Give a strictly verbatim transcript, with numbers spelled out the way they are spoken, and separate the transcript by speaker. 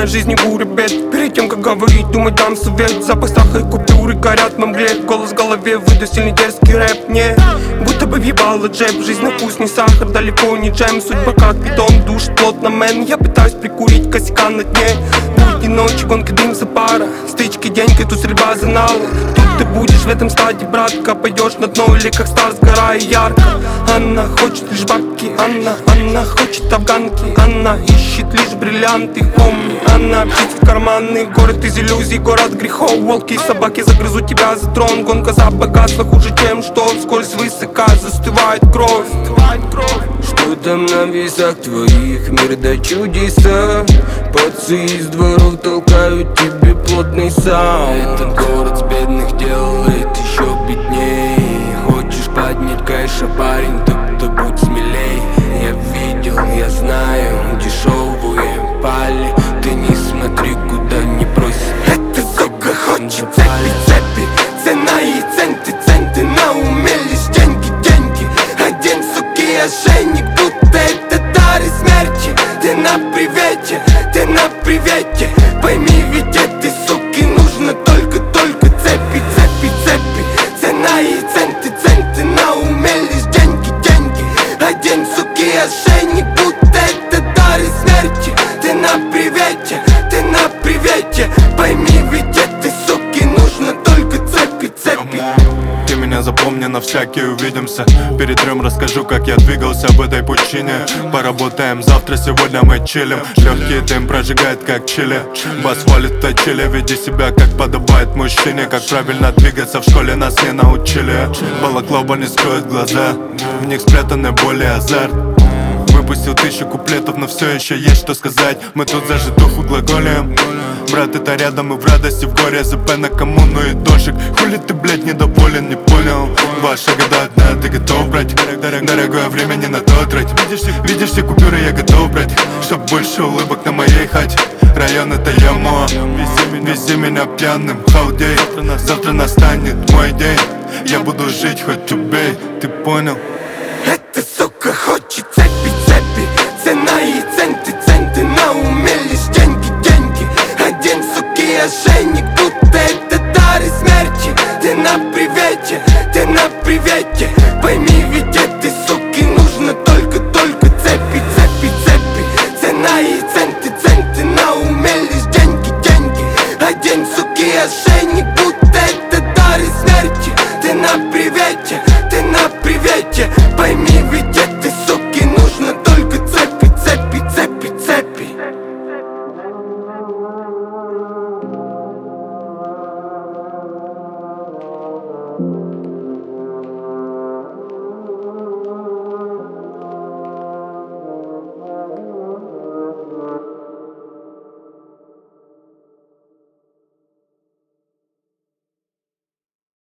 Speaker 1: моей жизни буря бед. Перед тем, как говорить, думать, дам совет. Запах сахара и купюры горят на мгле. Голос в голове, выйду сильный дерзкий рэп. Не, будто бы въебала джеб. Жизнь на вкус не сахар, далеко не джем. Судьба как питон, душит плотно, мэн. Я пытаюсь прикурить косяка на дне. Будни ночи, гонка, дым за пара. Стычки, деньги, тут стрельба за налы. Тут ты будешь в этом стадии, братка. Пойдешь на дно или как стар, сгорая ярко. Она хочет лишь бабки, она, она хочет афганки. Она ищет лишь бриллианты, помни. Она птица в карманы, город из иллюзий, город грехов. Волки и собаки загрызут тебя за трон. Гонка за богатство хуже, чем что. Вскользь высока застывает кровь, застывает кровь.
Speaker 2: Что там на весах твоих, мир да чудеса? Пацы из дворов толкают тебе плотный саунд. Этот город с бедных делает еще бедней. Хочешь поднять кэша, парень, то, то будь смелей. Я видел, я знаю, дешевые пали. Ты не смотри, куда не просит.
Speaker 1: Эта сука хочет цепи, цепи. Цена и центы, центы. На уме лишь деньги, деньги. Один, суки, ошейник, будто это дары смерти. Ты на привете, ты на привете. Пойми, ведь этой суки нужно только, только цепи, цепи, цепи. Цена и центы, центы. На уме лишь деньги, деньги. Один, суки, ошейник, будто это дары смерти. Ты на привете, ты на привете. Пойми, ведь этой суки нужно только цепи, цепи.
Speaker 3: Ты меня запомни, на всякий увидимся. Перед трем расскажу, как я двигался в этой пучине. Поработаем завтра, сегодня мы чилим. Легкий дым прожигает, как чили. Бас валит в точиле, веди себя, как подобает мужчине. Как правильно двигаться в школе нас не научили. Балаклава не скроет глаза, в них спрятаны боли и азарт. Выпустил тысячу куплетов, но все еще есть что сказать. Мы тут за житуху глаголем. Брат, это рядом и в радости, в горе. ЗП на коммуну и дожик. Хули ты, блядь, недоволен, не понял? Ваши года одна, ты готов брать? Дорог, дорогое время не на то трать. Видишь, видишь все купюры, я готов брать. Чтоб больше улыбок на моей хате. Район это ямо. Вези меня пьяным, халдей. Завтра настанет мой день. Я буду жить, хоть убей, ты понял?
Speaker 1: Эта сука хочет